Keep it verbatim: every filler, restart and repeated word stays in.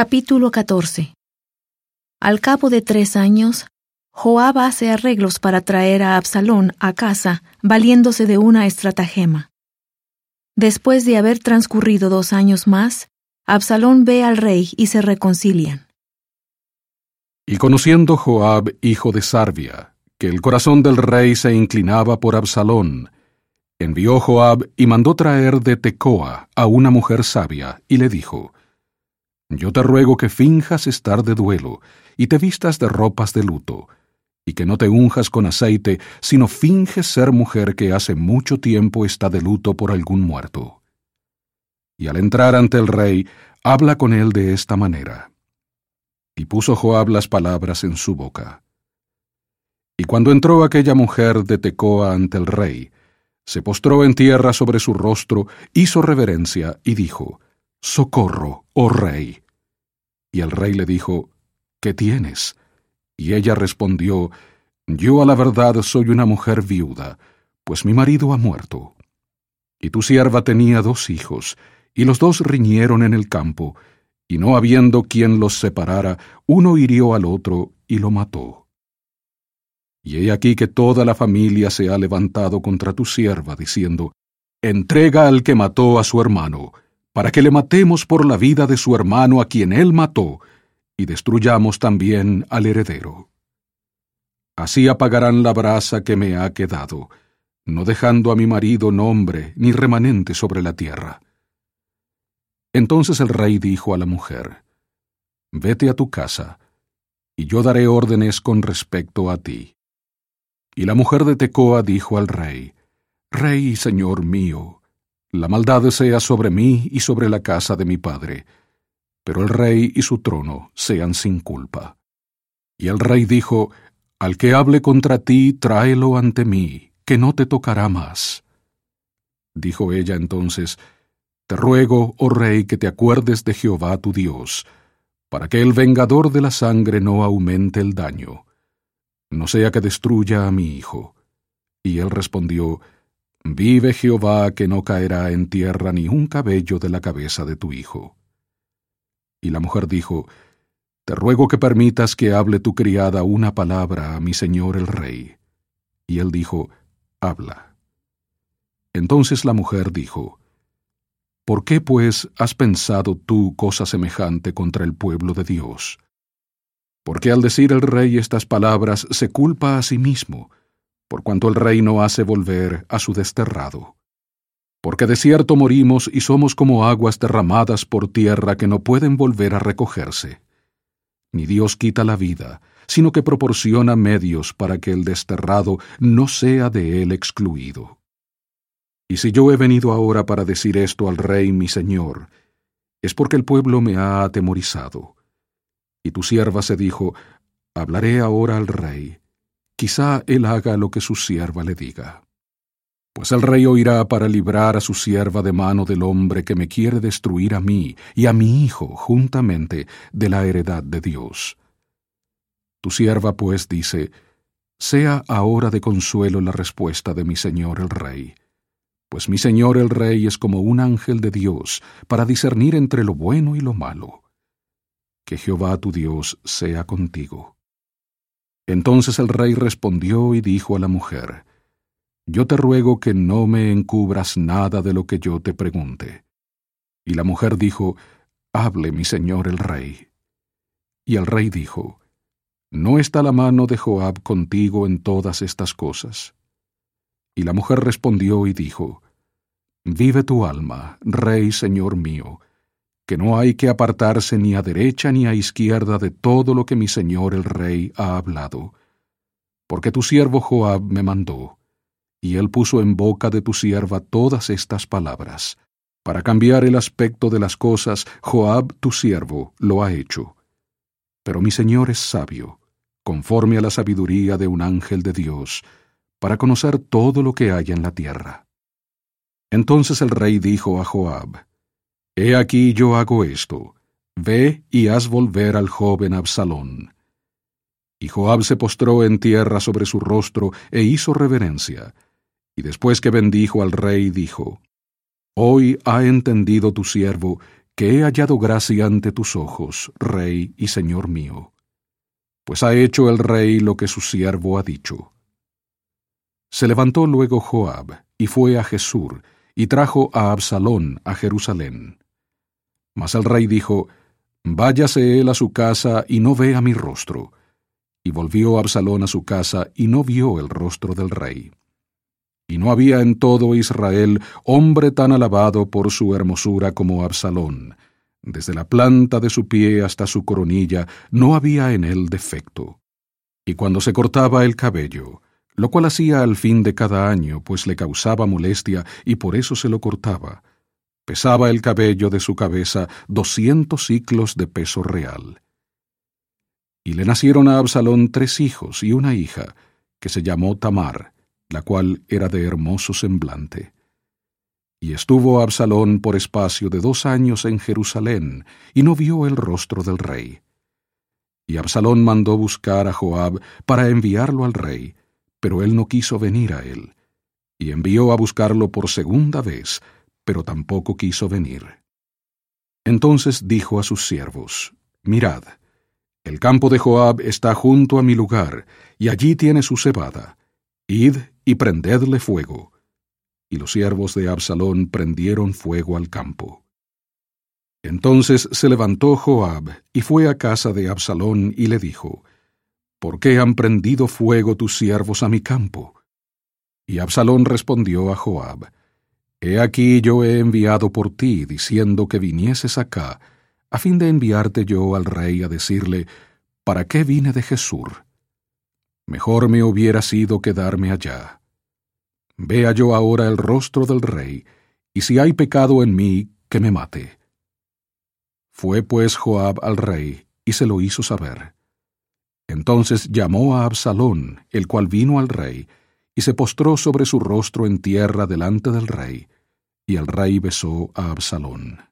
Capítulo catorce. Al cabo de tres años, Joab hace arreglos para traer a Absalón a casa, valiéndose de una estratagema. Después de haber transcurrido dos años más, Absalón ve al rey y se reconcilian. Y conociendo Joab, hijo de Sarvia, que el corazón del rey se inclinaba por Absalón, envió Joab y mandó traer de Tecoa a una mujer sabia, y le dijo: Yo te ruego que finjas estar de duelo, y te vistas de ropas de luto, y que no te unjas con aceite, sino finges ser mujer que hace mucho tiempo está de luto por algún muerto. Y al entrar ante el rey, habla con él de esta manera. Y puso Joab las palabras en su boca. Y cuando entró aquella mujer de Tecoa ante el rey, se postró en tierra sobre su rostro, hizo reverencia y dijo: «Socorro, oh rey». Y el rey le dijo: «¿Qué tienes?» Y ella respondió: «Yo a la verdad soy una mujer viuda, pues mi marido ha muerto. Y tu sierva tenía dos hijos, y los dos riñeron en el campo, y no habiendo quien los separara, uno hirió al otro y lo mató. Y he aquí que toda la familia se ha levantado contra tu sierva, diciendo: Entrega al que mató a su hermano, para que le matemos por la vida de su hermano a quien él mató, y destruyamos también al heredero. Así apagarán la brasa que me ha quedado, no dejando a mi marido nombre ni remanente sobre la tierra». Entonces el rey dijo a la mujer: «Vete a tu casa, y yo daré órdenes con respecto a ti». Y la mujer de Tecoa dijo al rey: «Rey y señor mío, la maldad sea sobre mí y sobre la casa de mi padre, pero el rey y su trono sean sin culpa». Y el rey dijo: «Al que hable contra ti, tráelo ante mí, que no te tocará más». Dijo ella entonces: «Te ruego, oh rey, que te acuerdes de Jehová tu Dios, para que el vengador de la sangre no aumente el daño, no sea que destruya a mi hijo». Y él respondió: «Vive Jehová, que no caerá en tierra ni un cabello de la cabeza de tu hijo». Y la mujer dijo: «Te ruego que permitas que hable tu criada una palabra a mi señor el rey». Y él dijo: «Habla». Entonces la mujer dijo: «¿Por qué, pues, has pensado tú cosa semejante contra el pueblo de Dios? Porque al decir el rey estas palabras se culpa a sí mismo, por cuanto el rey no hace volver a su desterrado. Porque de cierto morimos y somos como aguas derramadas por tierra que no pueden volver a recogerse. Ni Dios quita la vida, sino que proporciona medios para que el desterrado no sea de él excluido. Y si yo he venido ahora para decir esto al rey mi señor, es porque el pueblo me ha atemorizado». Y tu sierva se dijo: «Hablaré ahora al rey, quizá él haga lo que su sierva le diga. Pues el rey oirá para librar a su sierva de mano del hombre que me quiere destruir a mí y a mi hijo juntamente de la heredad de Dios». Tu sierva pues dice: «Sea ahora de consuelo la respuesta de mi señor el rey, pues mi señor el rey es como un ángel de Dios para discernir entre lo bueno y lo malo. Que Jehová tu Dios sea contigo». Entonces el rey respondió y dijo a la mujer: «Yo te ruego que no me encubras nada de lo que yo te pregunte». Y la mujer dijo: «Hable mi señor el rey». Y el rey dijo: «¿No está la mano de Joab contigo en todas estas cosas?» Y la mujer respondió y dijo: «Vive tu alma, rey señor mío, que no hay que apartarse ni a derecha ni a izquierda de todo lo que mi señor el rey ha hablado. Porque tu siervo Joab me mandó, y él puso en boca de tu sierva todas estas palabras. Para cambiar el aspecto de las cosas, Joab tu siervo lo ha hecho. Pero mi señor es sabio, conforme a la sabiduría de un ángel de Dios, para conocer todo lo que hay en la tierra». Entonces el rey dijo a Joab: «He aquí yo hago esto, ve y haz volver al joven Absalón». Y Joab se postró en tierra sobre su rostro e hizo reverencia, y después que bendijo al rey dijo: «Hoy ha entendido tu siervo que he hallado gracia ante tus ojos, rey y señor mío. Pues ha hecho el rey lo que su siervo ha dicho. Se levantó luego Joab, y fue a Jesur, y trajo a Absalón a Jerusalén. Mas el rey dijo, váyase él a su casa, y no vea mi rostro. Y volvió Absalón a su casa, y no vio el rostro del rey. Y no había en todo Israel hombre tan alabado por su hermosura como Absalón. Desde la planta de su pie hasta su coronilla no había en él defecto. Y cuando se cortaba el cabello, lo cual hacía al fin de cada año, pues le causaba molestia y por eso se lo cortaba, pesaba el cabello de su cabeza doscientos siclos de peso real. Y le nacieron a Absalón tres hijos y una hija, que se llamó Tamar, la cual era de hermoso semblante. Y estuvo Absalón por espacio de dos años en Jerusalén, y no vio el rostro del rey. Y Absalón mandó buscar a Joab para enviarlo al rey, pero él no quiso venir a él. Y envió a buscarlo por segunda vez, pero tampoco quiso venir. Entonces dijo a sus siervos, mirad, el campo de Joab está junto a mi lugar, y allí tiene su cebada. Id y prendedle fuego. Y los siervos de Absalón prendieron fuego al campo. Entonces se levantó Joab, y fue a casa de Absalón, y le dijo, ¿por qué han prendido fuego tus siervos a mi campo? Y Absalón respondió a Joab, he aquí yo he enviado por ti, diciendo que vinieses acá, a fin de enviarte yo al rey a decirle, ¿para qué vine de Jesur? Mejor me hubiera sido quedarme allá. Vea yo ahora el rostro del rey, y si hay pecado en mí, que me mate. Fue pues Joab al rey, y se lo hizo saber. Entonces llamó a Absalón, el cual vino al rey, y se postró sobre su rostro en tierra delante del rey, y el rey besó a Absalón.